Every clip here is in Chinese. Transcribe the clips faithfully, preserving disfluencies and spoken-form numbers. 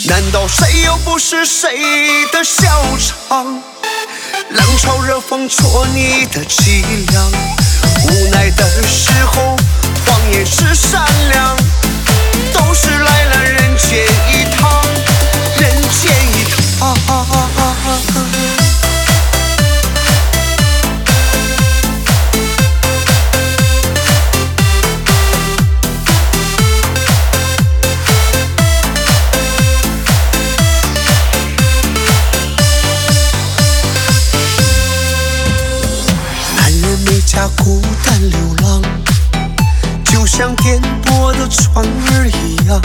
难道谁又不是谁的笑场？冷嘲热讽戳你的凄凉，无奈的时候谎言是善良，都是来了人间一趟，人间一趟。每家孤单流浪，就像颠簸的船儿一样，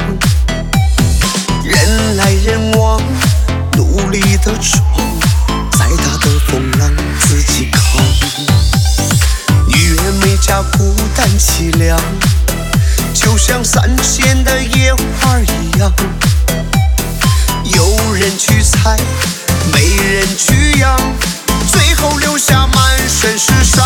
人来人往，努力的闯，再大的风浪自己扛。女人每家孤单凄凉，就像三线的野花一样，有人去采，没人去养，最后留下满身是伤。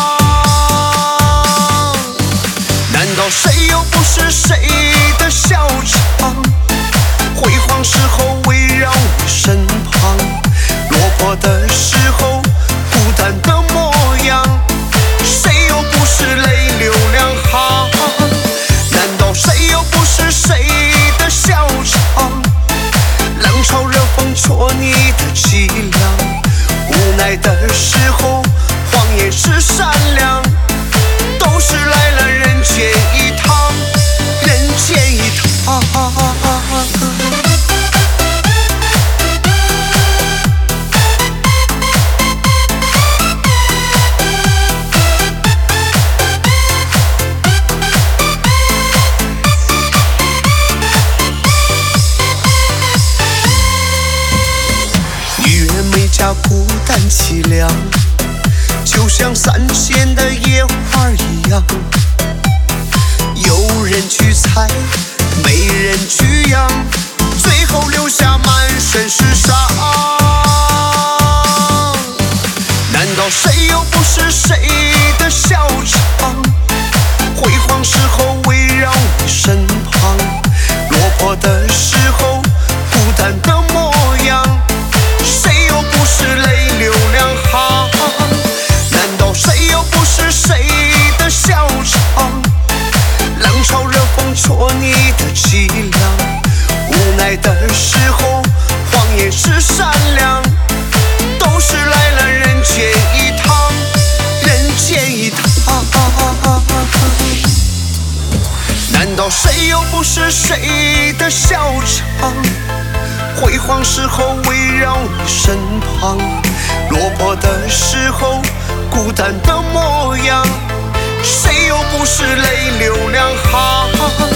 难道谁又不是谁的笑场？辉煌时候围绕你身旁，落魄的时候孤单的模样，谁又不是泪流两行？难道谁又不是谁的笑场？冷嘲热讽戳你的凄凉，无奈的时候谎言是善良，都是来了人间一趟，人间一趟。女人每家孤单凄凉，就像三线的野花一样，有人去采，没人去养，最后留下满身是伤。难道谁又不是谁的笑场？辉煌时候围绕你身旁，落魄的时候孤单的模样，谁又不是泪流两行？难道谁又不是谁的笑场？冷嘲热讽戳你的凄凉，无奈的时候谎言是善良，都是来了人间一趟，人间一趟。难道谁又不是谁的笑场？辉煌时候围绕你身旁，落魄的时候孤单的模样，谁又不是泪流两行？